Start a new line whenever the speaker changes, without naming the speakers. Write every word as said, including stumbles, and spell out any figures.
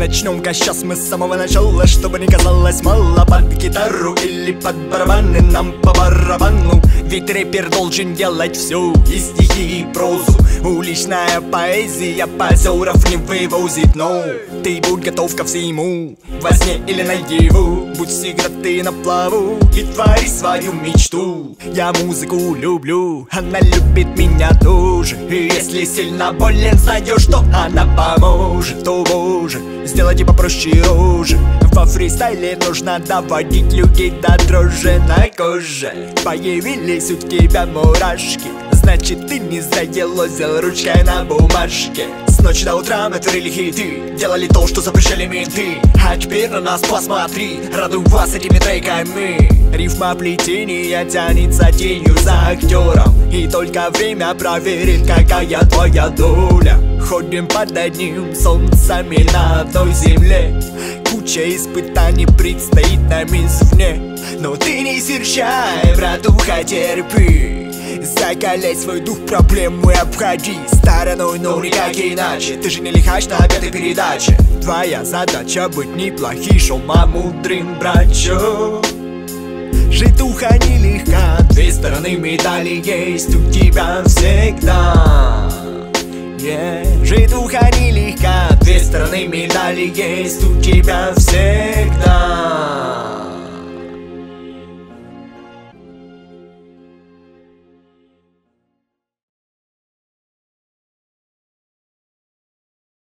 начнем-ка сейчас мы с самого начала, чтобы не казалось мало. Под гитару или под барабаны нам по барабану. Ведь рэпер должен делать все, и стихи, и прозу. Уличная поэзия позеров не вывозит, но ты будь готов ко всему, во сне или наяву. Будь всегда ты на плаву и твори свою мечту. Я музыку люблю, она любит меня тоже. И если сильно болен, знаешь, что она поможет. То боже, сделайте попроще рожи. Во фристайле нужно доводить людей до дрожи на коже. Появились у тебя мурашки, значит ты не заелозил ручкой на бумажке. С ночи до утра мы творили хиты, делали то, что запрещали менты. А теперь на нас посмотри, радуем вас этими треками. Рифма плетения тянется тенью за актером, и только время проверит, какая твоя доля. Ходим под одним солнцем и на одной земле. Куча испытаний предстоит нам извне. Но ты не серчай, братуха, терпи. Закаляй свой дух, проблемы обходи стороной, но никак иначе. Ты же не лихач на пятой передаче. Твоя задача быть неплохим, а мудрым брачом. Житуха нелегка, две стороны медали есть у тебя всегда. Yeah. Житуха нелегка, две стороны медали есть у тебя всегда.